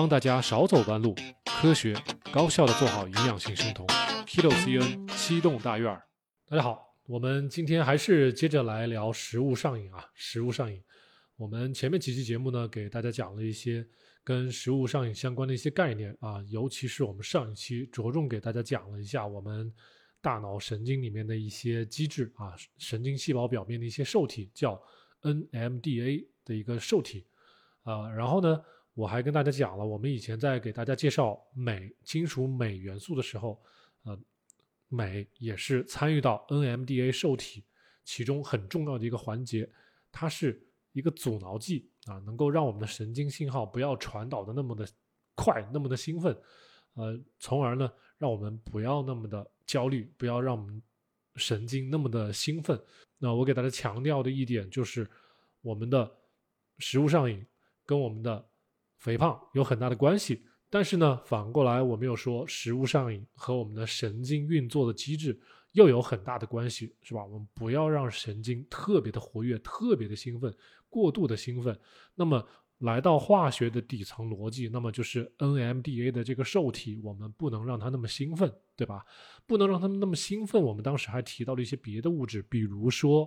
帮大家少走弯路，科学高效的做好营养性生酮。Keto CN 7栋大院儿，大家好，我们今天还是接着来聊食物上瘾啊，食物上瘾。我们前面几期节目呢，给大家讲了一些跟食物上瘾相关的一些概念啊，尤其是我们上一期着重给大家讲了一下我们大脑神经里面的一些机制啊，神经细胞表面的一些受体叫 NMDA 的一个受体然后呢，我还跟大家讲了，我们以前在给大家介绍金属镁元素的时候，镁也是参与到 NMDA 受体其中很重要的一个环节，它是一个阻挠剂啊，能够让我们的神经信号不要传导的那么的快，那么的兴奋，从而呢，让我们不要那么的焦虑，不要让我们神经那么的兴奋。那我给大家强调的一点就是，我们的食物上瘾跟我们的肥胖有很大的关系，但是呢，反过来我们又说食物上瘾和我们的神经运作的机制又有很大的关系，是吧？我们不要让神经特别的活跃，特别的兴奋，过度的兴奋。那么来到化学的底层逻辑，那么就是 NMDA 的这个受体，我们不能让它那么兴奋，对吧？不能让它那么兴奋。我们当时还提到了一些别的物质，比如说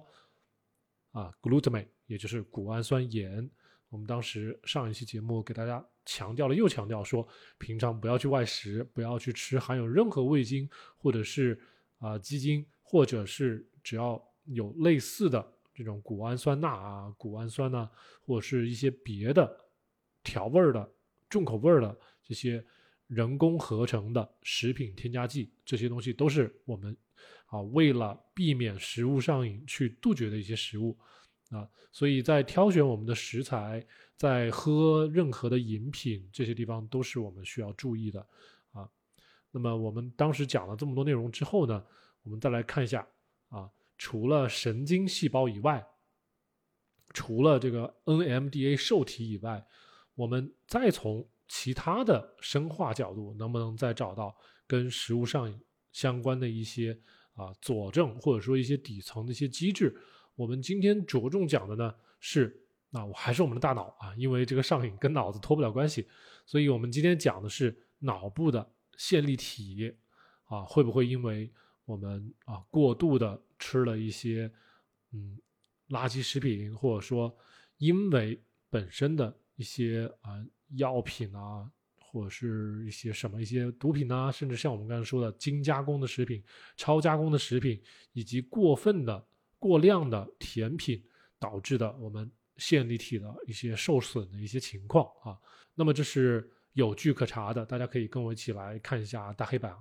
glutamate， 也就是谷氨酸盐。我们当时上一期节目给大家又强调说，平常不要去外食，不要去吃含有任何味精或者是鸡精，或者是只要有类似的这种谷氨酸钠谷氨酸或者是一些别的调味的重口味的这些人工合成的食品添加剂，这些东西都是我们为了避免食物上瘾去杜绝的一些食物所以在挑选我们的食材，在喝任何的饮品，这些地方都是我们需要注意的那么我们当时讲了这么多内容之后呢，我们再来看一下除了神经细胞以外，除了这个 NMDA 受体以外，我们再从其他的生化角度，能不能再找到跟食物上瘾相关的一些佐证，或者说一些底层的一些机制？我们今天着重讲的呢是还是我们的大脑因为这个上瘾跟脑子脱不了关系，所以我们今天讲的是脑部的线粒体会不会因为我们过度的吃了一些垃圾食品，或者说因为本身的一些药品或者是一些毒品甚至像我们刚才说的精加工的食品、超加工的食品，以及过量的甜品导致的我们线粒体的一些受损的一些情况那么这是有据可查的，大家可以跟我一起来看一下大黑板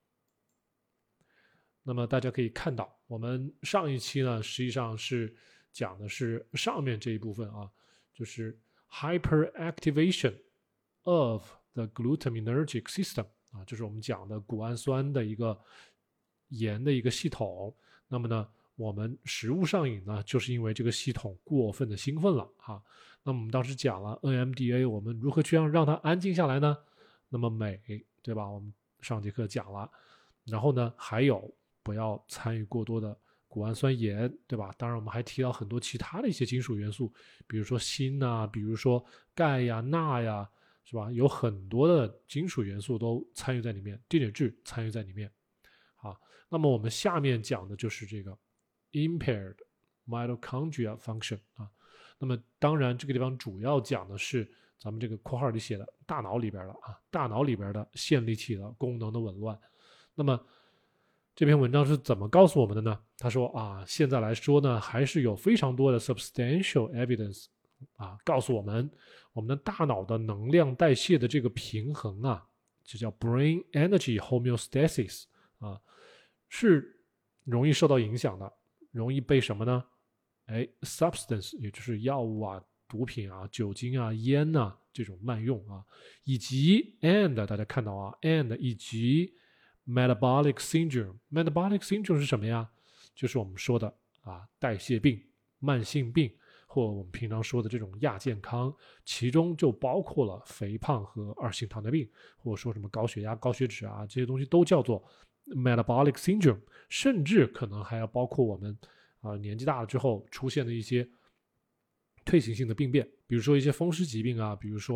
那么大家可以看到，我们上一期呢实际上是讲的是上面这一部分就是 hyperactivation of the glutaminergic system 就是我们讲的谷氨酸的一个盐的一个系统。那么呢，我们食物上瘾呢，就是因为这个系统过分的兴奋了那么我们当时讲了 NMDA， 我们如何去让它安静下来呢？那么镁，对吧？我们上节课讲了。然后呢，还有不要参与过多的谷氨酸盐，对吧？当然我们还提到很多其他的一些金属元素，比如说锌比如说钙钠是吧？有很多的金属元素都参与在里面，电解质参与在里面那么我们下面讲的就是这个 impaired mitochondria function 那么当然这个地方主要讲的是咱们这个括号里写的大脑里边的大脑里边的线粒体的功能的紊乱。那么这篇文章是怎么告诉我们的呢？他说现在来说呢，还是有非常多的 substantial evidence告诉我们的大脑的能量代谢的这个平衡就叫 brain energy homeostasis是容易受到影响的，容易被什么呢substance 也就是药物毒品酒精烟这种滥用以及 and 大家看到and 以及metabolic syndrome 是什么呀？就是我们说的代谢病、慢性病，或我们平常说的这种亚健康，其中就包括了肥胖和二型糖尿病，或者说什么高血压、高血脂这些东西都叫做 metabolic syndrome， 甚至可能还要包括我们年纪大了之后出现的一些退行性的病变，比如说一些风湿疾病比如说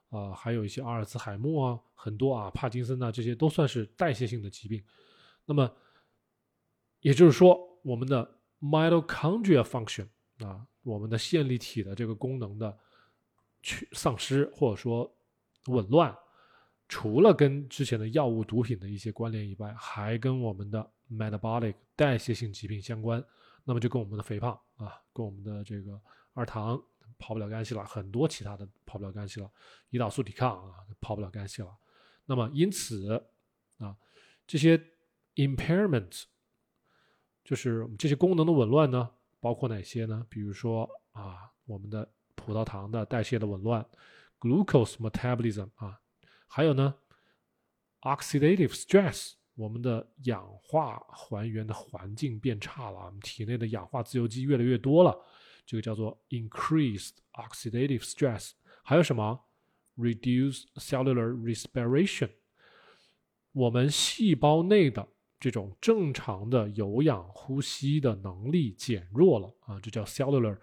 还有一些阿尔茨海默啊，很多啊，帕金森啊，这些都算是代谢性的疾病。那么也就是说，我们的 mitochondria function 啊，我们的线粒体的这个功能的丧失或者说紊乱，除了跟之前的药物毒品的一些关联以外，还跟我们的 metabolic 代谢性疾病相关。那么就跟我们的肥胖啊，跟我们的这个二糖跑不了干系了，很多其他的跑不了干系了，胰岛素抵抗啊跑不了干系了。那么因此啊，这些 impairment 就是这些功能的紊乱呢，包括哪些呢？比如说啊，我们的葡萄糖的代谢的紊乱 ，glucose metabolism 啊，还有呢 oxidative stress。我们的氧化还原的环境变差了，我们体内的氧化自由基越来越多了，这个叫做 increased oxidative stress。还有什么 reduced cellular respiration， 我们细胞内的这种正常的有氧呼吸的能力减弱了啊，这叫 cellular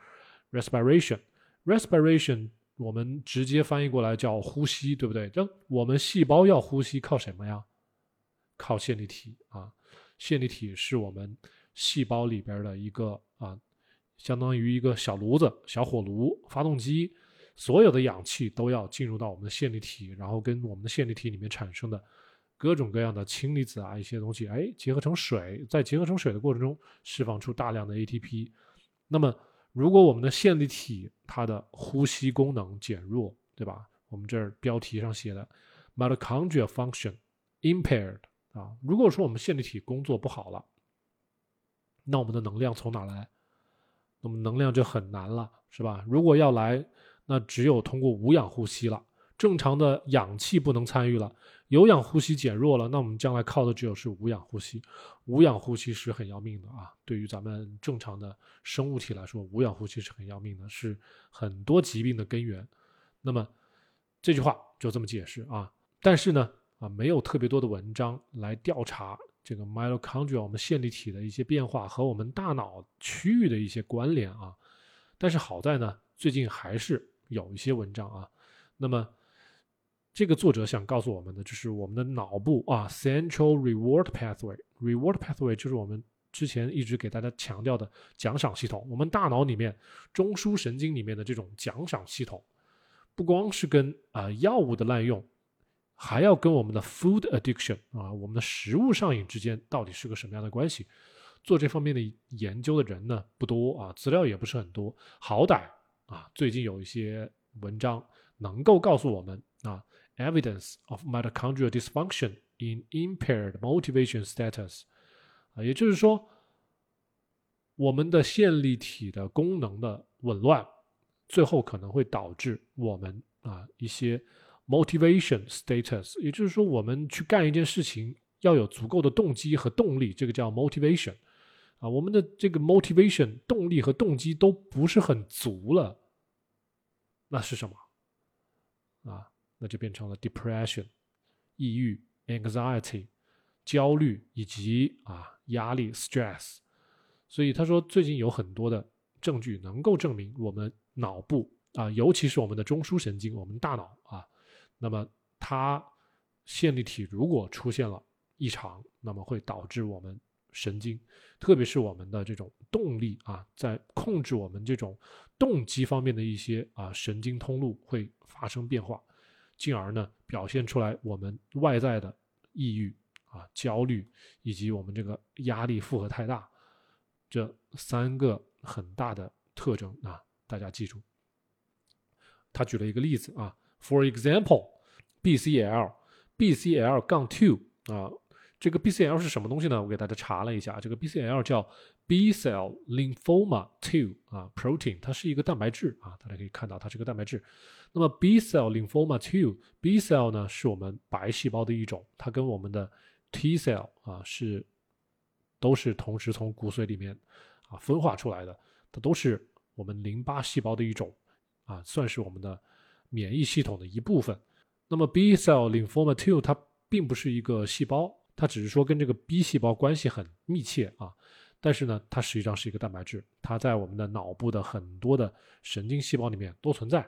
respiration。respiration 我们直接翻译过来叫呼吸，对不对？我们细胞要呼吸靠什么呀？靠线粒体啊，线粒体是我们细胞里边的一个相当于一个小炉子、小火炉、发动机，所有的氧气都要进入到我们的线粒体，然后跟我们的线粒体里面产生的各种各样的氢离子啊一些东西，结合成水，在结合成水的过程中释放出大量的 ATP。那么，如果我们的线粒体它的呼吸功能减弱，对吧？我们这儿标题上写的 mitochondrial function impaired。如果说我们线粒体工作不好了，那我们的能量从哪来？那么能量就很难了，是吧？如果要来，那只有通过无氧呼吸了。正常的氧气不能参与了，有氧呼吸减弱了，那我们将来靠的只有是无氧呼吸。无氧呼吸是很要命的啊！对于咱们正常的生物体来说，无氧呼吸是很要命的，是很多疾病的根源。那么这句话就这么解释啊。但是呢，没有特别多的文章来调查这个 mitochondria 我们线粒体的一些变化和我们大脑区域的一些关联啊。但是好在呢，最近还是有一些文章啊。那么这个作者想告诉我们的就是我们的脑部central reward pathway。reward pathway 就是我们之前一直给大家强调的奖赏系统。我们大脑里面中枢神经里面的这种奖赏系统，不光是跟药物的滥用，还要跟我们的 food addiction 我们的食物上瘾之间到底是个什么样的关系？做这方面的研究的人呢不多资料也不是很多。好歹最近有一些文章能够告诉我们evidence of mitochondrial dysfunction in impaired motivation status，也就是说，我们的线粒体的功能的紊乱，最后可能会导致我们一些motivation status， 也就是说我们去干一件事情要有足够的动机和动力，这个叫 motivation。我们的这个 motivation 动力和动机都不是很足了，那是什么？那就变成了 depression 抑郁 anxiety 焦虑以及压力 stress。 所以他说最近有很多的证据能够证明我们脑部尤其是我们的中枢神经，我们大脑那么它线粒体如果出现了异常，那么会导致我们神经，特别是我们的这种动力在控制我们这种动机方面的一些神经通路会发生变化，进而呢表现出来我们外在的抑郁焦虑以及我们这个压力负荷太大，这三个很大的特征大家记住。他举了一个例子For example BCL-2 这个 BCL 是什么东西呢？我给大家查了一下，这个 BCL 叫 B cell lymphoma 2 protein， 它是一个蛋白质大家可以看到它是个蛋白质。那么 B cell lymphoma 2 B cell 呢是我们白细胞的一种，它跟我们的 T cell 都是同时从骨髓里面分化出来的，它都是我们淋巴细胞的一种算是我们的免疫系统的一部分。那么 B cell lymphoma 2它并不是一个细胞，它只是说跟这个 B 细胞关系很密切但是呢它实际上是一个蛋白质，它在我们的脑部的很多的神经细胞里面都存在，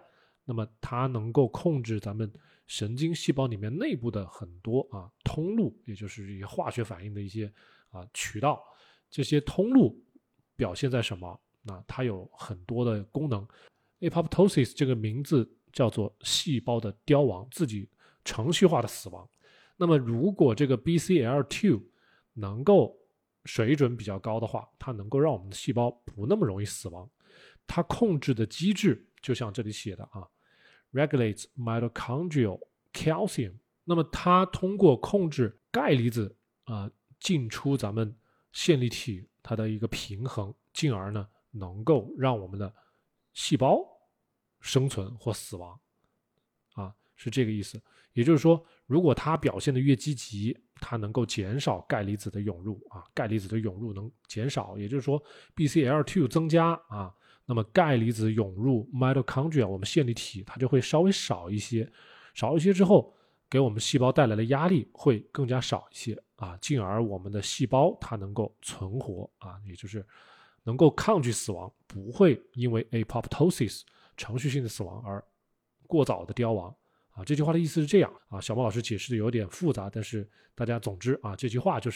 那么它能够控制咱们神经细胞里面内部的很多通路，也就是一些化学反应的一些渠道。这些通路表现在什么？它有很多的功能。apoptosis 这个名字叫做细胞的凋亡，自己程序化的死亡。那么如果这个 BCL2 能够水准比较高的话，它能够让我们的细胞不那么容易死亡。它控制的机制就像这里写的regulates mitochondrial calcium。那么它通过控制钙离子进出咱们线粒体它的一个平衡，进而呢能够让我们的细胞生存或死亡是这个意思。也就是说，如果它表现的越积极，它能够减少钙离子的涌入钙离子的涌入能减少，也就是说 BCL2 增加那么钙离子涌入 mitochondria 我们线粒体它就会稍微少一些之后，给我们细胞带来的压力会更加少一些进而我们的细胞它能够存活也就是能够抗拒死亡，不会因为 apoptosis 程序性的死亡而过早的凋亡这句话的意思是这样小猫老师解释的有点复杂，但是大家总之这句话就是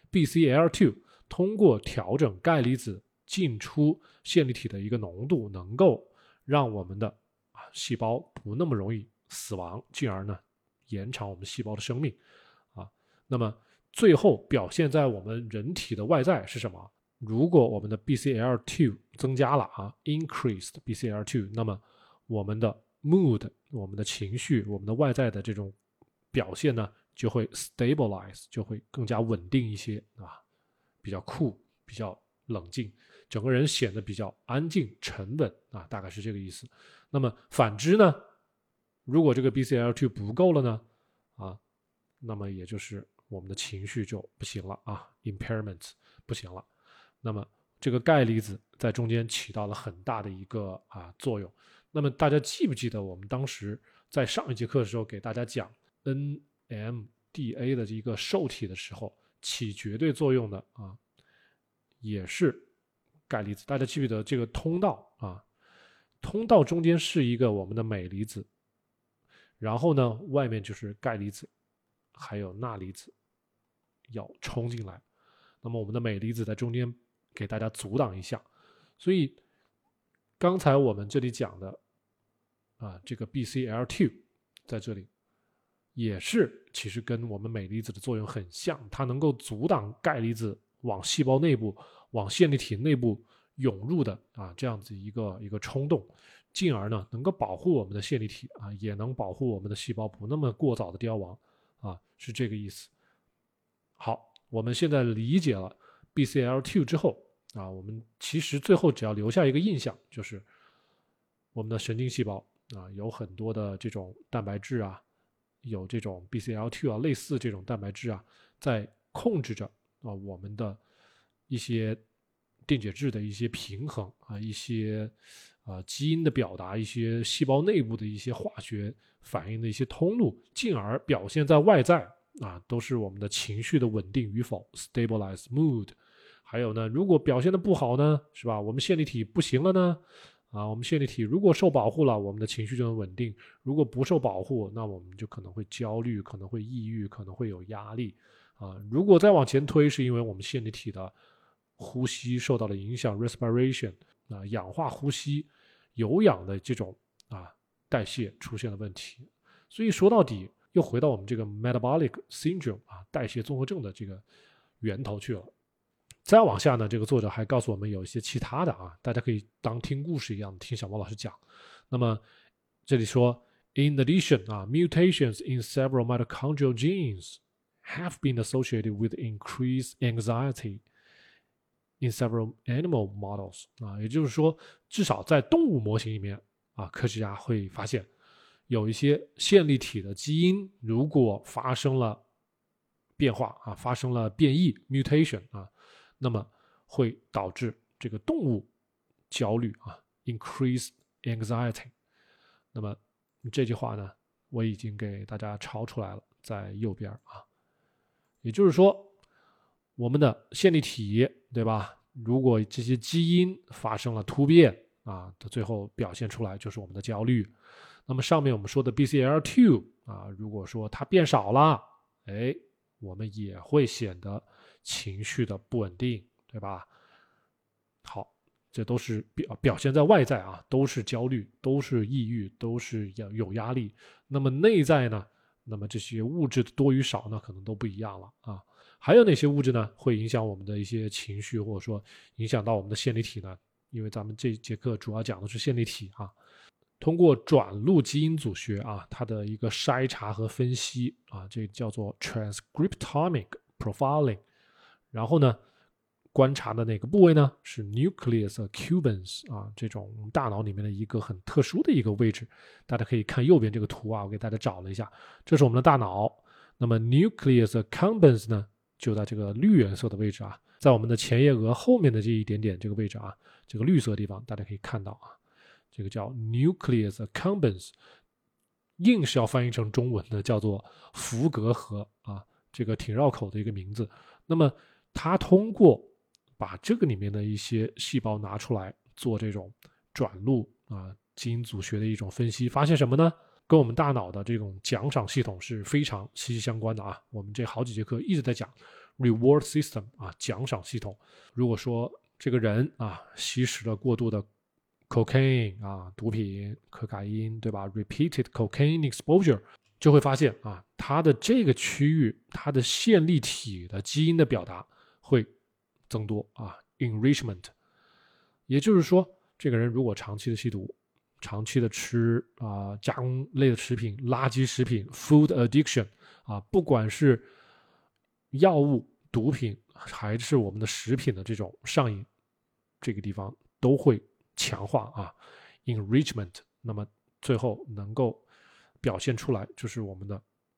BCL2 通过调整钙离子进出线粒体的一个浓度，能够让我们的细胞不那么容易死亡，进而呢延长我们细胞的生命那么最后表现在我们人体的外在是什么？如果我们的 BCL2 增加了increased BCL2， 那么我们的 mood 我们的情绪，我们的外在的这种表现呢就会 stabilize， 就会更加稳定一些比较酷，比较冷静，整个人显得比较安静沉稳大概是这个意思。那么反之呢，如果这个 BCL2 不够了呢那么也就是我们的情绪就不行了impairment 不行了。那么这个钙离子在中间起到了很大的一个作用。那么大家记不记得我们当时在上一节课的时候给大家讲 NMDA 的一个受体的时候，起绝对作用的也是钙离子。大家记不记得这个通道通道中间是一个我们的镁离子，然后呢外面就是钙离子还有钠离子要冲进来，那么我们的镁离子在中间给大家阻挡一下。所以刚才我们这里讲的这个 BCL2 在这里也是其实跟我们镁离子的作用很像，它能够阻挡钙离子往细胞内部往线粒体内部涌入的这样子一个冲动，进而呢能够保护我们的线粒体也能保护我们的细胞不那么过早的凋亡是这个意思。好，我们现在理解了 BCL2 之后我们其实最后只要留下一个印象，就是我们的神经细胞有很多的这种蛋白质有这种 BCL2 类似这种蛋白质在控制着我们的一些电解质的一些平衡一些基因的表达，一些细胞内部的一些化学反应的一些通路，进而表现在外在都是我们的情绪的稳定与否 stabilize mood。 还有呢，如果表现的不好呢，是吧，我们线粒体不行了呢我们线粒体如果受保护了，我们的情绪就能稳定；如果不受保护，那我们就可能会焦虑，可能会抑郁，可能会有压力如果再往前推，是因为我们线粒体的呼吸受到了影响 respiration 氧化呼吸有氧的这种代谢出现了问题。所以说到底又回到我们这个 metabolic syndrome 代谢综合症的这个源头去了。再往下呢，这个作者还告诉我们有一些其他的大家可以当听故事一样听小猫老师讲。那么这里说 In addition mutations in several mitochondrial genes have been associated with increased anxiety in several animal models 也就是说至少在动物模型里面科学家会发现有一些线粒体的基因如果发生了变化发生了变异 mutation那么会导致这个动物焦虑increased anxiety。 那么这句话呢我已经给大家抄出来了，在右边也就是说我们的线粒体对吧，如果这些基因发生了突变最后表现出来就是我们的焦虑。 那么上面我们说的 BCL2 啊，如果说它变少了，我们也会显得情绪的不稳定，对吧？好，这都是表现在外在啊，都是焦虑，都是抑郁，都是有压力。那么内在呢？那么这些物质的多与少呢，可能都不一样了啊。还有哪些物质呢，会影响我们的一些情绪，或者说影响到我们的线粒体呢？因为咱们这节课主要讲的是线粒体啊。通过转录基因组学啊，它的一个筛查和分析啊，这叫做 transcriptomic profiling。然后呢，观察的那个部位呢是 nucleus accumbens 啊，这种大脑里面的一个很特殊的一个位置。大家可以看右边这个图啊，我给大家找了一下，这是我们的大脑。那么 nucleus accumbens 呢，就在这个绿颜色的位置啊，在我们的前叶额后面的这一点点这个位置啊，这个绿色的地方大家可以看到啊。这个叫 nucleus accumbens， 硬是要翻译成中文的叫做福格核啊，这个挺绕口的一个名字。那么它通过把这个里面的一些细胞拿出来做这种转录啊，基因组学的一种分析，发现什么呢？跟我们大脑的这种奖赏系统是非常息息相关的啊。我们这好几节课一直在讲 reward system 啊，奖赏系统。如果说这个人啊吸食了过度的cocaine 啊，毒品，可卡因，对吧 ？repeated cocaine exposure， 就会发现啊，它的这个区域，它的线粒体的基因的表达会增多啊 ，enrichment。也就是说，这个人如果长期的吸毒，长期的吃加工类的食品、垃圾食品 ，food addiction 啊，不管是药物、毒品还是我们的食品的这种上瘾，这个地方都会强化啊 enrichment， 那么最后能够表现出来就是我们的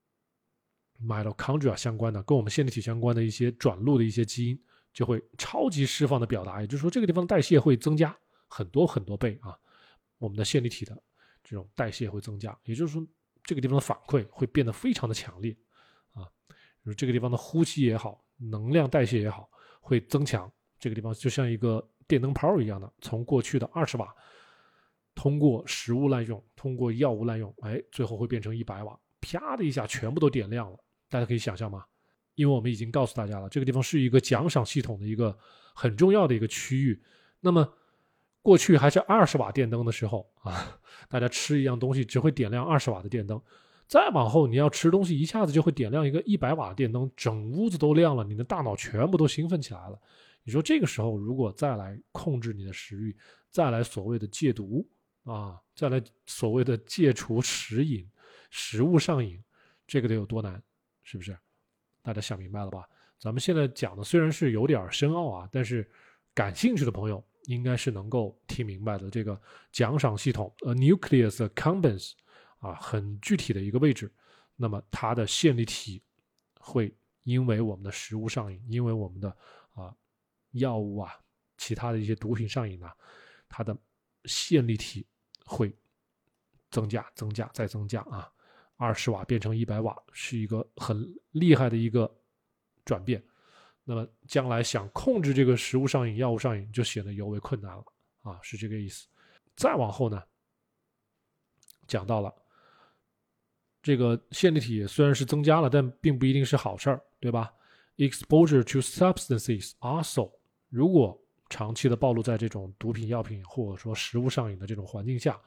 mitochondria 相关的，跟我们线粒体相关的一些转录的一些基因就会超级释放的表达，也就是说这个地方的代谢会增加很多很多倍啊，我们的线粒体的这种代谢会增加，也就是说这个地方的反馈会变得非常的强烈啊，就是这个地方的呼吸也好，能量代谢也好会增强，这个地方就像一个电灯泡一样的，从过去的20瓦，通过食物滥用，通过药物滥用，最后会变成100瓦，啪的一下全部都点亮了。大家可以想象吗？因为我们已经告诉大家了，这个地方是一个奖赏系统的一个很重要的一个区域。那么过去还是20瓦电灯的时候啊，大家吃一样东西只会点亮20瓦的电灯，再往后你要吃东西一下子就会点亮一个100瓦的电灯，整屋子都亮了，你的大脑全部都兴奋起来了。你说这个时候如果再来控制你的食欲，再来所谓的戒毒啊，再来所谓的戒除食瘾、食物上瘾，这个得有多难，是不是？大家想明白了吧？咱们现在讲的虽然是有点深奥啊，但是感兴趣的朋友应该是能够听明白的。这个奖赏系统 nucleus accumbens 啊，很具体的一个位置，那么它的线粒体会因为我们的食物上瘾，因为我们的药物啊，其他的一些毒品上瘾啊，它的线粒体会增加、增加再增加啊，20瓦变成100瓦，是一个很厉害的一个转变。那么将来想控制这个食物上瘾、药物上瘾，就显得尤为困难了啊，是这个意思。再往后呢，讲到了这个线粒体虽然是增加了，但并不一定是好事儿，对吧 ？Exposure to substances also， 如果长期的暴露在这种毒品、药品或者说食物上瘾的这种环境下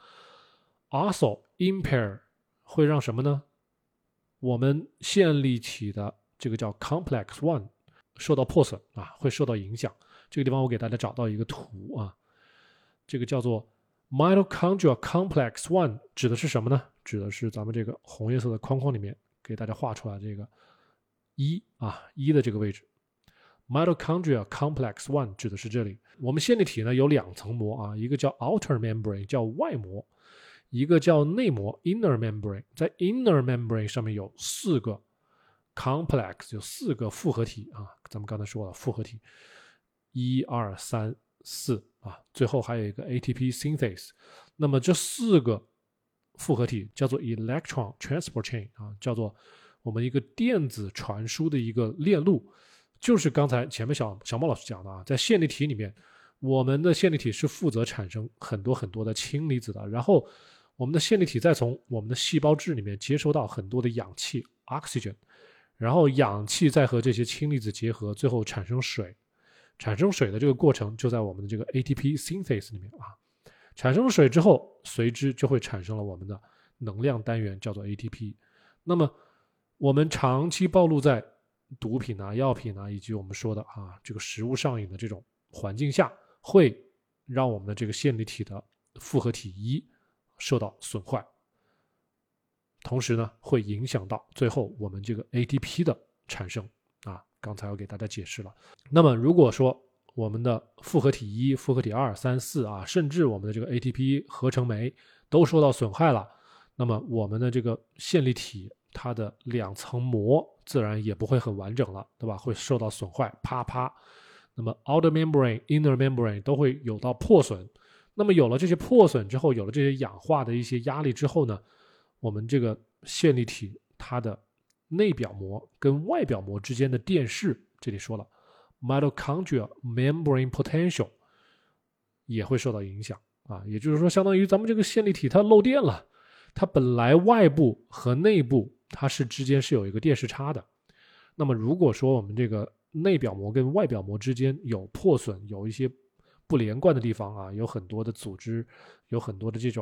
，also impair 会让什么呢？我们线粒体的这个叫 complex one 受到破损啊，会受到影响。这个地方我给大家找到一个图啊，这个叫做 mitochondrial complex one 指的是什么呢？指的是咱们这个红颜色的框框里面给大家画出来这个一的这个位置。mitochondrial complex one 指的是这里。我们线粒体呢有2层膜啊，一个叫 outer membrane 叫外膜，一个叫内膜 inner membrane。在 inner membrane 上面有4个 complex， 有4个复合体啊，咱们刚才说了复合体1、2、3、4啊，最后还有一个 ATP synthase。那么这4个复合体叫做 electron transport chain 啊，叫做我们一个电子传输的一个链路。就是刚才前面小猫老师讲的啊，在线粒体里面，我们的线粒体是负责产生很多很多的氢离子的，然后我们的线粒体再从我们的细胞质里面接收到很多的氧气 oxygen， 然后氧气再和这些氢离子结合，最后产生水。产生水的这个过程就在我们的这个 ATP synthase 里面啊。产生水之后，随之就会产生了我们的能量单元，叫做 ATP。那么我们长期暴露在毒品啊、药品啊，以及我们说的这个食物上瘾的这种环境下，会让我们的这个线粒体的复合体1受到损坏，同时呢，会影响到最后我们这个 ATP 的产生啊。刚才我给大家解释了。那么如果说我们的复合体1、复合体2、3、4甚至我们的这个 ATP 合成酶都受到损害了，那么我们的这个线粒体它的2层膜自然也不会很完整了，对吧？会受到损坏，啪啪。那么 outer membrane、inner membrane 都会有到破损。那么有了这些破损之后，有了这些氧化的一些压力之后呢，我们这个线粒体它的内表膜跟外表膜之间的电势，这里说了 mitochondrial membrane potential 也会受到影响啊。也就是说，相当于咱们这个线粒体它漏电了，它本来外部和内部它之间是有一个电势差的。那么如果说我们这个内表膜跟外表膜之间有破损，有一些不连贯的地方啊，有很多的组织，有很多的这种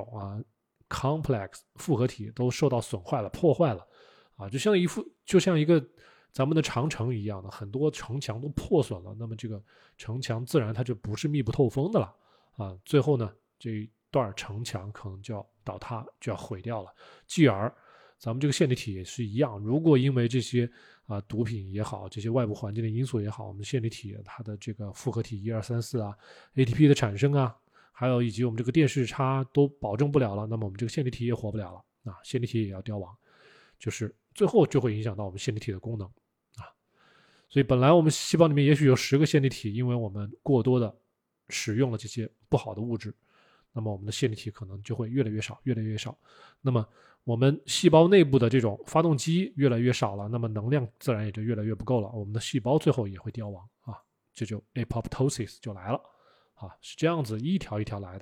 complex 复合体都受到损坏了、破坏了啊，就像一个咱们的长城一样的，很多城墙都破损了，那么这个城墙自然它就不是密不透风的了啊。最后呢，这一段城墙可能就要倒塌，就要毁掉了。继而，咱们这个线粒体也是一样，如果因为这些毒品也好，这些外部环境的因素也好，我们线粒体它的这个复合体1、2、3、4ATP 的产生还有以及我们这个电势差都保证不了了，那么我们这个线粒体也活不了了线粒体也要凋亡，就是最后就会影响到我们线粒体的功能所以本来我们细胞里面也许有10个线粒体，因为我们过多的使用了这些不好的物质，那么我们的线粒体可能就会越来越少，越来越少。那么我们细胞内部的这种发动机越来越少了，那么能量自然也就越来越不够了，我们的细胞最后也会凋亡这就 apoptosis 就来了是这样子一条一条来的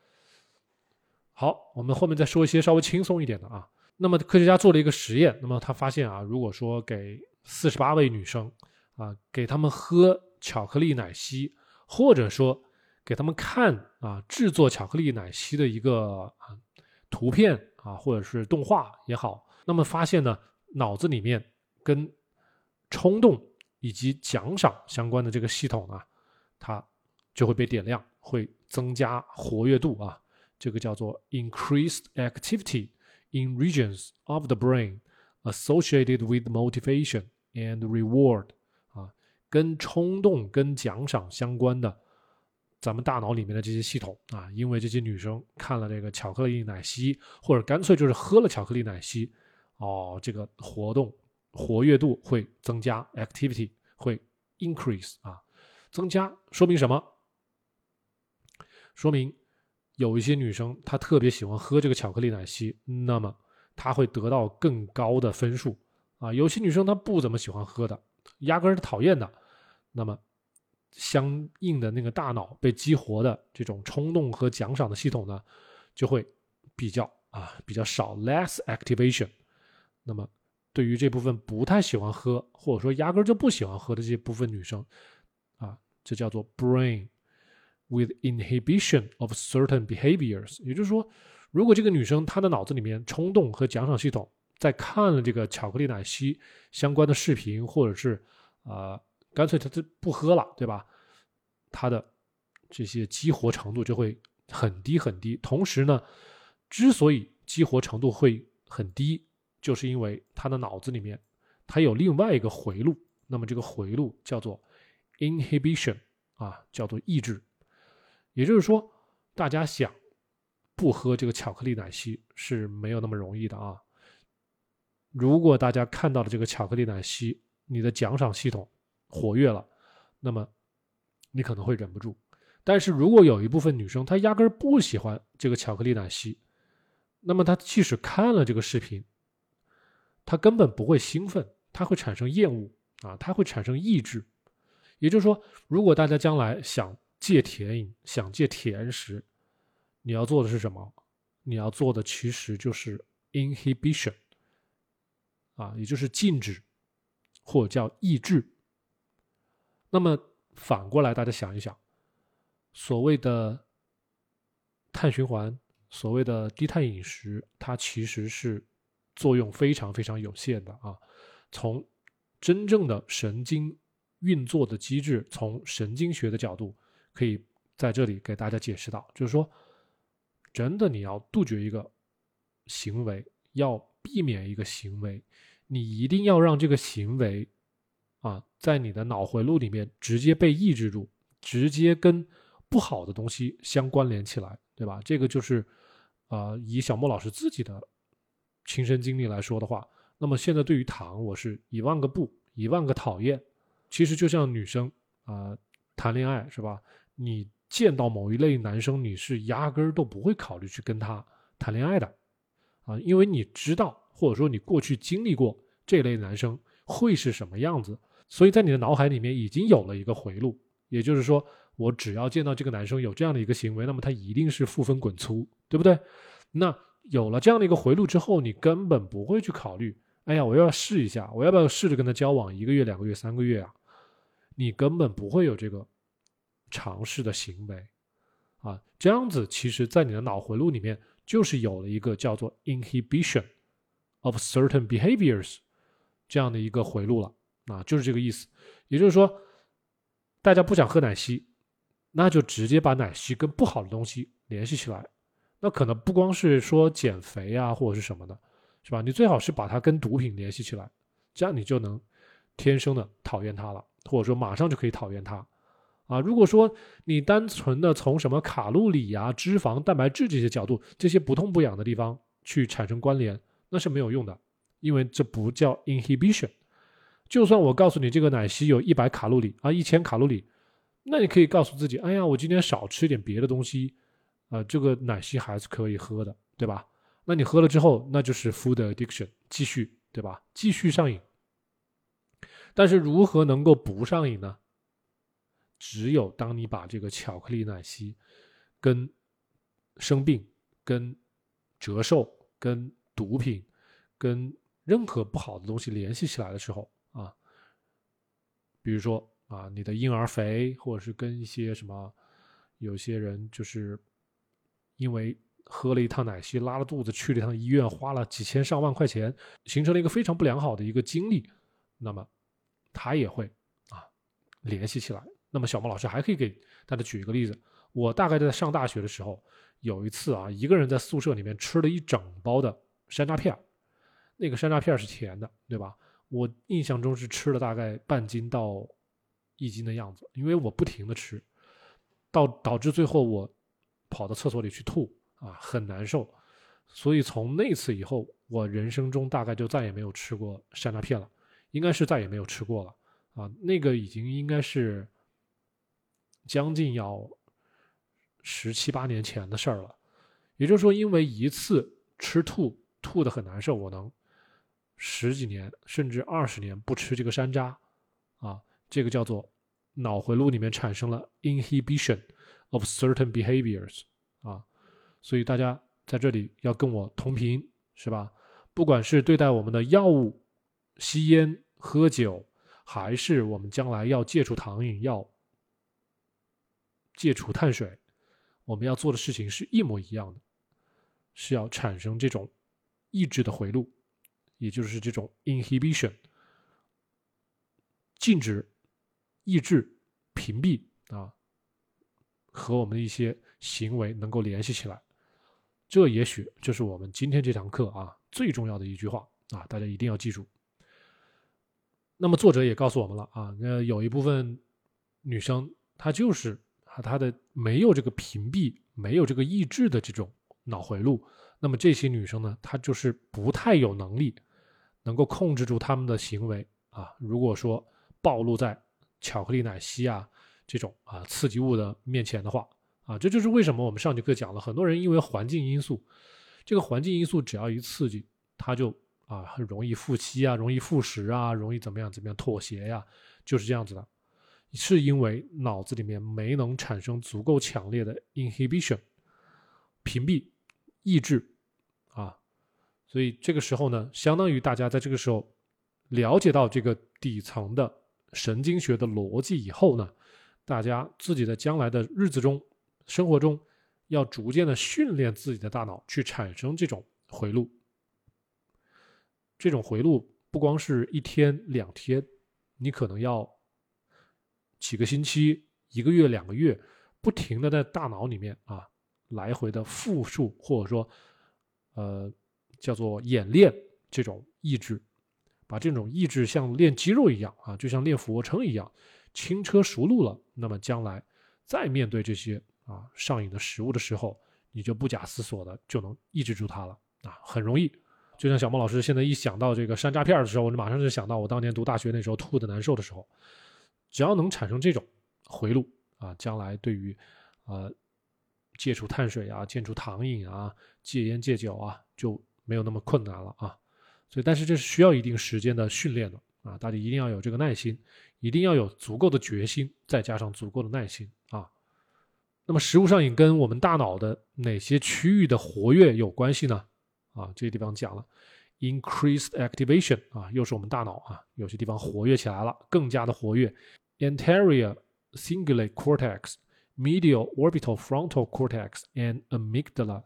好，我们后面再说一些稍微轻松一点的那么科学家做了一个实验，那么他发现如果说给48位女生给她们喝巧克力奶昔，或者说给她们看制作巧克力奶昔的一个图片或者是动画也好，那么发现呢，脑子里面跟冲动以及奖赏相关的这个系统它就会被点亮，会增加活跃度这个叫做 increased activity in regions of the brain associated with motivation and reward 跟冲动跟奖赏相关的咱们大脑里面的这些系统因为这些女生看了这个巧克力奶昔，或者干脆就是喝了巧克力奶昔这个活跃度会增加， activity 会 increase 增加，说明什么？说明有一些女生她特别喜欢喝这个巧克力奶昔，那么她会得到更高的分数有些女生她不怎么喜欢喝的，压根儿讨厌的，那么相应的那个大脑被激活的这种冲动和奖赏的系统呢，就会比较少 less activation。 那么对于这部分不太喜欢喝，或者说压根就不喜欢喝的这部分女生这叫做 brain with inhibition of certain behaviors。 也就是说，如果这个女生她的脑子里面冲动和奖赏系统在看了这个巧克力奶昔相关的视频，或者是干脆她就不喝了，对吧？她的这些激活程度就会很低很低。同时呢，之所以激活程度会很低，就是因为她的脑子里面它有另外一个回路，那么这个回路叫做 inhibition 叫做抑制。也就是说，大家想不喝这个巧克力奶昔是没有那么容易的如果大家看到了这个巧克力奶昔，你的奖赏系统活跃了，那么你可能会忍不住。但是如果有一部分女生她压根不喜欢这个巧克力奶昔，那么她即使看了这个视频，她根本不会兴奋，她会产生厌恶她会产生抑制。也就是说，如果大家将来想戒甜饮，想戒甜食，你要做的是什么？ 你要做的其实就是 inhibition 啊，也就是禁止或者叫抑制。那么反过来大家想一想，所谓的碳循环，所谓的低碳饮食，它其实是作用非常非常有限的啊。从真正的神经运作的机制，从神经学的角度，可以在这里给大家解释到，就是说，真的你要杜绝一个行为，要避免一个行为，你一定要让这个行为啊，在你的脑回路里面直接被抑制住，直接跟不好的东西相关联起来，对吧？这个就是以小莫老师自己的亲身经历来说的话，那么现在对于糖，我是10000个不，10000个讨厌。其实就像女生谈恋爱是吧？你见到某一类男生，你是压根儿都不会考虑去跟他谈恋爱的啊，因为你知道，或者说你过去经历过这类男生会是什么样子，所以在你的脑海里面已经有了一个回路，也就是说，我只要见到这个男生有这样的一个行为，那么他一定是负分滚粗，对不对？那有了这样的一个回路之后，你根本不会去考虑，哎呀，我要试一下，我要不要试着跟他交往1个月、2个月、3个月啊？你根本不会有这个尝试的行为啊。这样子，其实在你的脑回路里面就是有了一个叫做 inhibition of certain behaviors 这样的一个回路了啊，就是这个意思。也就是说，大家不想喝奶昔，那就直接把奶昔跟不好的东西联系起来。那可能不光是说减肥啊，或者是什么的，是吧？你最好是把它跟毒品联系起来，这样你就能天生的讨厌它了，或者说马上就可以讨厌它啊。如果说你单纯的从什么卡路里啊、脂肪、蛋白质这些角度，这些不痛不痒的地方去产生关联，那是没有用的，因为这不叫 inhibition。就算我告诉你这个奶昔有100卡路里啊，1000卡路里，那你可以告诉自己，哎呀，我今天少吃点别的东西，这个奶昔还是可以喝的，对吧？那你喝了之后，那就是 food addiction， 继续，对吧？继续上瘾。但是如何能够不上瘾呢？只有当你把这个巧克力奶昔跟生病、跟折寿、跟毒品、跟任何不好的东西联系起来的时候啊，比如说你的婴儿肥，或者是跟一些什么，有些人就是因为喝了一趟奶昔拉了肚子，去了一趟医院，花了几千上万块钱，形成了一个非常不良好的一个经历，那么他也会联系起来。那么小毛老师还可以给大家举一个例子，我大概在上大学的时候，有一次一个人在宿舍里面吃了一整包的山楂片，那个山楂片是甜的，对吧？我印象中是吃了大概半斤到1斤的样子，因为我不停的吃，导致最后我跑到厕所里去吐很难受。所以从那次以后，我人生中大概就再也没有吃过山楂片了，应该是再也没有吃过了那个已经应该是将近要17、18年前的事儿了。也就是说，因为一次吃吐得很难受，我能10几年甚至20年不吃这个山楂这个叫做脑回路里面产生了 inhibition of certain behaviors 所以大家在这里要跟我同频，是吧？不管是对待我们的药物、吸烟、喝酒，还是我们将来要戒除糖瘾、要戒除碳水，我们要做的事情是一模一样的，是要产生这种抑制的回路，也就是这种 inhibition， 禁止、抑制、屏蔽和我们的一些行为能够联系起来。这也许就是我们今天这堂课最重要的一句话大家一定要记住。那么作者也告诉我们了那有一部分女生她就是她的没有这个屏蔽、没有这个抑制的这种脑回路，那么这些女生呢，她就是不太有能力能够控制住她们的行为如果说暴露在巧克力奶昔这种刺激物的面前的话这就是为什么我们上节课讲了，很多人因为环境因素，这个环境因素只要一刺激，他就很容易复吸容易复食容易怎么样妥协就是这样子的，是因为脑子里面没能产生足够强烈的 inhibition 屏蔽、 抑制啊。所以这个时候呢，相当于大家在这个时候了解到这个底层的神经学的逻辑以后呢，大家自己在将来的日子中、生活中要逐渐的训练自己的大脑去产生这种回路。这种回路不光是1天2天，你可能要几个星期、1个月、2个月，不停的在大脑里面来回的复述，或者说叫做演练这种意志，把这种意志像练肌肉一样就像练俯卧撑一样，轻车熟路了。那么将来再面对这些上瘾的食物的时候，你就不假思索的就能抑制住它了很容易。就像小孟老师现在一想到这个山楂片的时候，我就马上就想到我当年读大学那时候吐的难受的时候。只要能产生这种回路将来对于戒除碳水戒除糖瘾戒烟戒酒就没有那么困难了所以但是这是需要一定时间的训练的大家一定要有这个耐心，一定要有足够的决心，再加上足够的耐心那么食物上瘾跟我们大脑的哪些区域的活跃有关系呢？这个地方讲了 increased activation 又是我们大脑有些地方活跃起来了，更加的活跃。 Anterior cingulate cortex, medial orbital frontal cortex and amygdala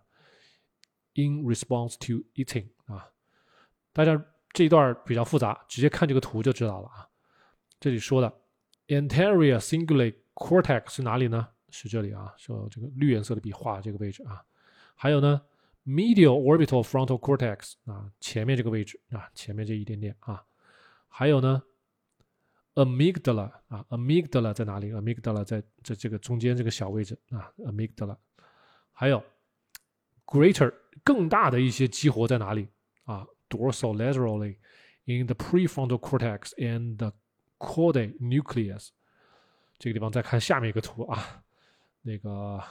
in response to eating 大家这一段比较复杂，直接看这个图就知道了这里说的 anterior cingulate cortex 是哪里呢？是这里说这个绿颜色的笔画这个位置还有呢 medial orbital frontal cortex 前面这个位置前面这一点点还有呢 amygdala amygdala 在哪里？ amygdala 在这个中间这个小位置amygdala。 还有 greater 更大的一些激活在哪里dorsolaterally in the prefrontal cortex and the caudate nucleus。 这个地方再看下面一个图那个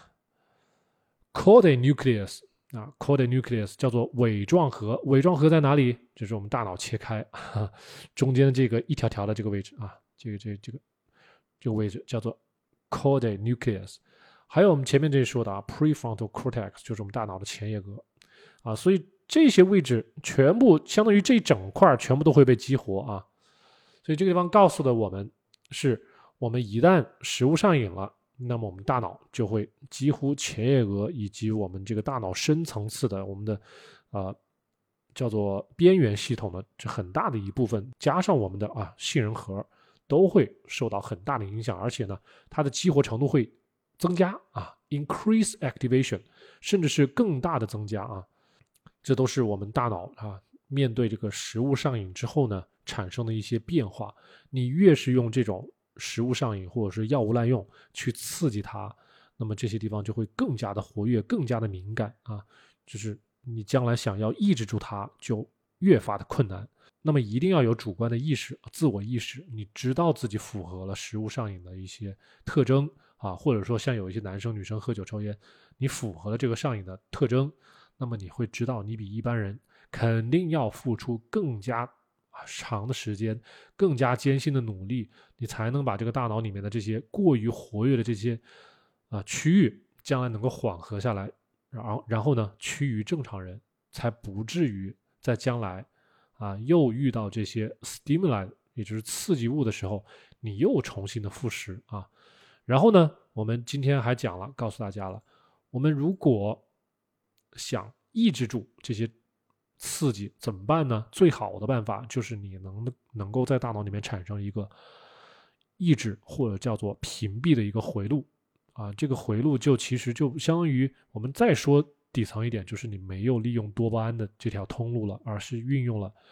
caudate nucleus caudate nucleus 叫做尾状核，尾状核在哪里？就是我们大脑切开中间这个一条条的这个位置这个位置叫做 caudate nucleus。 还有我们前面这里说的prefrontal cortex 就是我们大脑的前叶核所以这些位置全部相当于这整块全部都会被激活所以这个地方告诉的我们是，我们一旦食物上瘾了，那么我们大脑就会几乎前叶额以及我们这个大脑深层次的我们的叫做边缘系统的这很大的一部分，加上我们的杏仁核都会受到很大的影响，而且呢它的激活程度会增加increase activation， 甚至是更大的增加这都是我们大脑面对这个食物上瘾之后呢产生的一些变化。你越是用这种食物上瘾或者是药物滥用去刺激它，那么这些地方就会更加的活跃，更加的敏感就是你将来想要抑制住它就越发的困难。那么一定要有主观的意识，自我意识，你知道自己符合了食物上瘾的一些特征或者说像有一些男生女生喝酒抽烟，你符合了这个上瘾的特征，那么你会知道你比一般人肯定要付出更加长的时间，更加艰辛的努力，你才能把这个大脑里面的这些过于活跃的这些区域将来能够缓和下来，然后呢趋于正常人，才不至于在将来又遇到这些 stimuli 也就是刺激物的时候，你又重新的复食然后呢我们今天还讲了，告诉大家了，我们如果想抑制住这些刺激怎么办呢？最好的办法就是你能够在大脑里面产生一个抑制或者叫做屏蔽的一个回路这个回路就其实就相当于我们再说底层一点，就是你没有利用多巴胺的这条通路了，而是运用了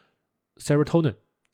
serotonin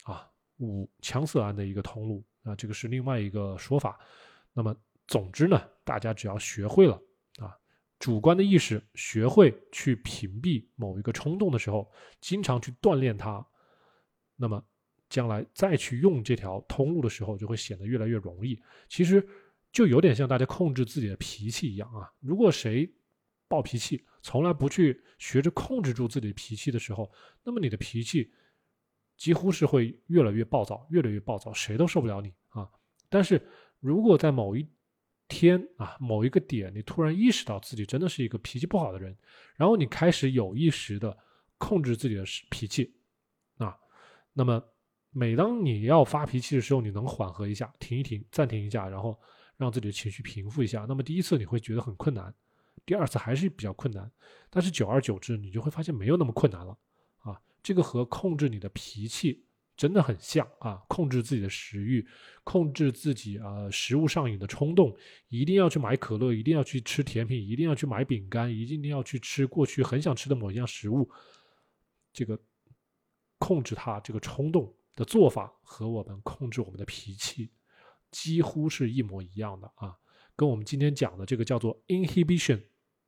5羟色胺的一个通路这个是另外一个说法。那么总之呢，大家只要学会了主观的意识，学会去屏蔽某一个冲动的时候，经常去锻炼它，那么将来再去用这条通路的时候就会显得越来越容易。其实就有点像大家控制自己的脾气一样如果谁暴脾气从来不去学着控制住自己的脾气的时候，那么你的脾气几乎是会越来越暴躁，越来越暴躁，谁都受不了你但是如果在某一天啊，某一个点，你突然意识到自己真的是一个脾气不好的人，然后你开始有意识的控制自己的脾气啊。那么每当你要发脾气的时候，你能缓和一下，停一停，暂停一下，然后让自己的情绪平复一下。那么第一次你会觉得很困难，第二次还是比较困难，但是久而久之，你就会发现没有那么困难了啊。这个和控制你的脾气真的很像啊，控制自己的食欲，控制自己食物上瘾的冲动，一定要去买可乐，一定要去吃甜品，一定要去买饼干，一定要去吃过去很想吃的某一样食物，这个控制它这个衝动的做法和我们控制我们的脾气几乎是一模一样的啊，跟我们今天讲的这个叫做 inhibition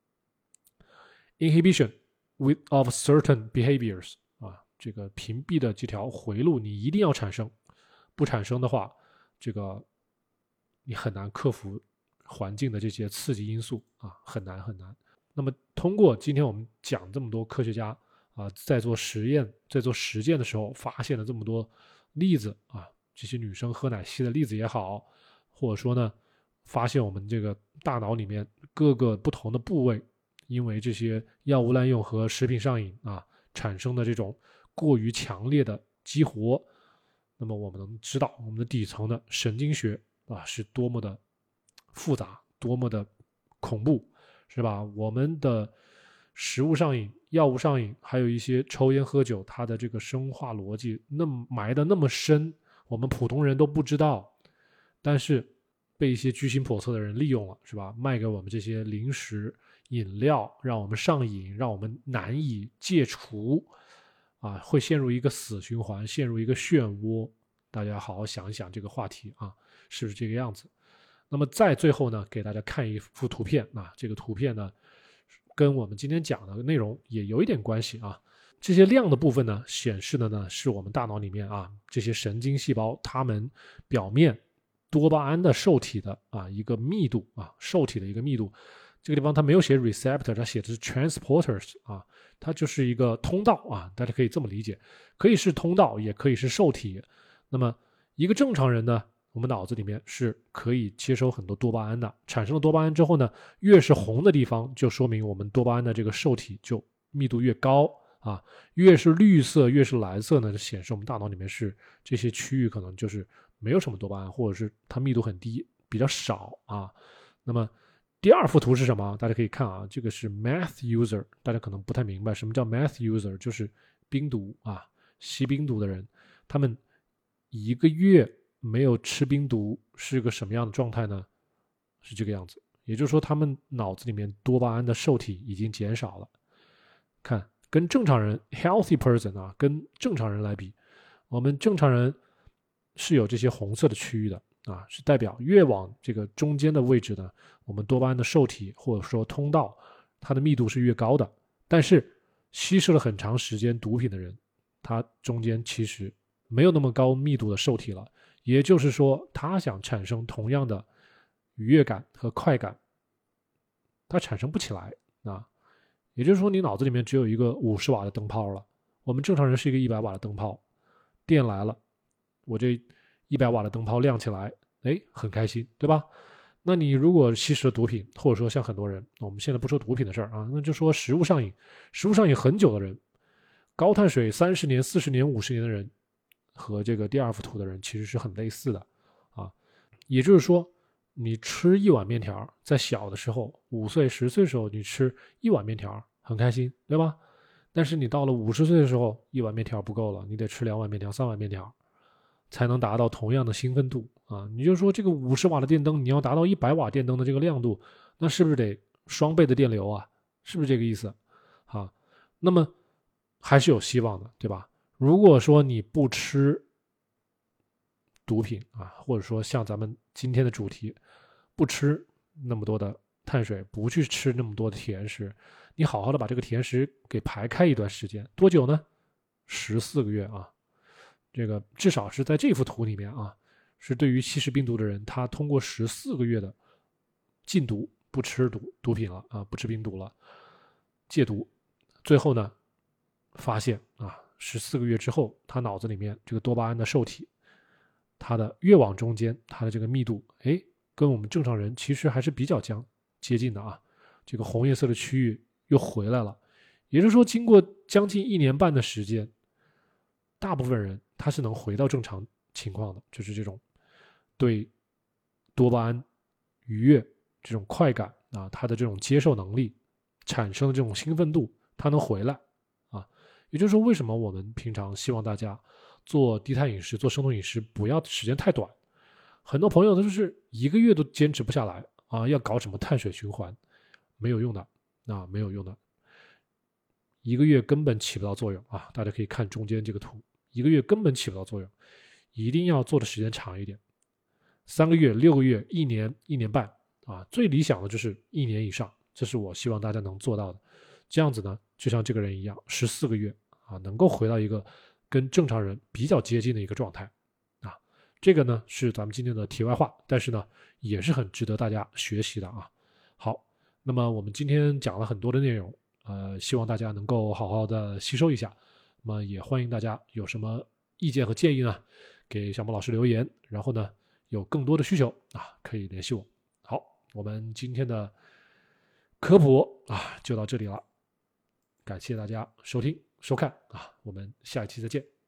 of certain behaviors 啊，这个屏蔽的这条回路你一定要产生，不产生的话，这个你很难克服环境的这些刺激因素啊，很难很难。那么通过今天我们讲这么多科学家在做实验、在做实践的时候发现了这么多例子啊，这些女生喝奶昔的例子也好，或者说呢，发现我们这个大脑里面各个不同的部位因为这些药物滥用和食品上瘾产生的这种过于强烈的激活，那么我们能知道我们的底层的神经学是多么的复杂，多么的恐怖，是吧？我们的食物上瘾、药物上瘾，还有一些抽烟喝酒，它的这个生化逻辑那么埋得那么深，我们普通人都不知道，但是被一些居心叵测的人利用了，是吧？卖给我们这些零食、饮料，让我们上瘾，让我们难以戒除会陷入一个死循环，陷入一个漩涡。大家好好想一想这个话题是不是这个样子？那么在最后呢，给大家看一幅图片这个图片呢，跟我们今天讲的内容也有一点关系这些亮的部分呢，显示的呢是我们大脑里面这些神经细胞它们表面多巴胺的受体的一个密度受体的一个密度。这个地方它没有写 receptor， 它写的是 transporters 它就是一个通道大家可以这么理解，可以是通道，也可以是受体。那么一个正常人呢，我们脑子里面是可以接收很多多巴胺的，产生了多巴胺之后呢，越是红的地方就说明我们多巴胺的这个受体就密度越高越是绿色越是蓝色呢，就显示我们大脑里面是这些区域可能就是没有什么多巴胺，或者是它密度很低，比较少那么第二幅图是什么？大家可以看这个是 meth user， 大家可能不太明白什么叫 meth user， 就是冰毒吸冰毒的人，他们1个月没有吃冰毒是个什么样的状态呢？是这个样子，也就是说他们脑子里面多巴胺的受体已经减少了。看跟正常人 healthy person 跟正常人来比，我们正常人是有这些红色的区域的是代表越往这个中间的位置呢，我们多巴胺的受体或者说通道它的密度是越高的。但是吸食了很长时间毒品的人，他中间其实没有那么高密度的受体了，也就是说他想产生同样的愉悦感和快感，它产生不起来也就是说你脑子里面只有一个50瓦的灯泡了，我们正常人是一个100瓦的灯泡，电来了，我这100瓦的灯泡亮起来，很开心，对吧？那你如果吸食了毒品，或者说像很多人，我们现在不说毒品的事儿那就说食物上瘾很久的人，高碳水30年、40年、50年的人，和这个第二幅图的人其实是很类似的也就是说，你吃一碗面条，在小的时候5岁、10岁的时候，你吃一碗面条很开心，对吧？但是你到了50岁的时候，一碗面条不够了，你得吃2碗面条、3碗面条，才能达到同样的兴奋度你就说这个50瓦的电灯，你要达到100瓦电灯的这个亮度，那是不是得双倍的电流是不是这个意思那么还是有希望的，对吧？如果说你不吃毒品或者说像咱们今天的主题，不吃那么多的碳水，不去吃那么多的甜食，你好好的把这个甜食给排开一段时间，多久呢？14个月这个至少是在这幅图里面是对于吸食冰毒的人，他通过14个月的禁毒，不吃毒品了不吃冰毒了，戒毒，最后呢发现14个月之后，他脑子里面这个多巴胺的受体，它的越往中间，它的这个密度跟我们正常人其实还是比较接近的啊。这个红颜色的区域又回来了，也就是说，经过将近1年半的时间，大部分人他是能回到正常情况的，就是这种对多巴胺愉悦这种快感啊，他的这种接受能力产生的这种兴奋度，他能回来啊。也就是说，为什么我们平常希望大家做低碳饮食、做生酮饮食，不要时间太短。很多朋友都是1个月都坚持不下来啊，要搞什么碳水循环，没有用的啊，没有用的，1个月根本起不到作用啊！大家可以看中间这个图，1个月根本起不到作用，一定要做的时间长一点，3个月、6个月、1年、1年半啊，最理想的就是1年以上，这是我希望大家能做到的。这样子呢，就像这个人一样，14个月啊，能够回到一个跟正常人比较接近的一个状态啊。这个呢是咱们今天的题外话，但是呢也是很值得大家学习的啊。好，那么我们今天讲了很多的内容，希望大家能够好好的吸收一下。那么也欢迎大家有什么意见和建议呢，给小莫老师留言，然后呢有更多的需求啊，可以联系我。好，我们今天的科普啊就到这里了，感谢大家收听收看啊，我们下一期再见。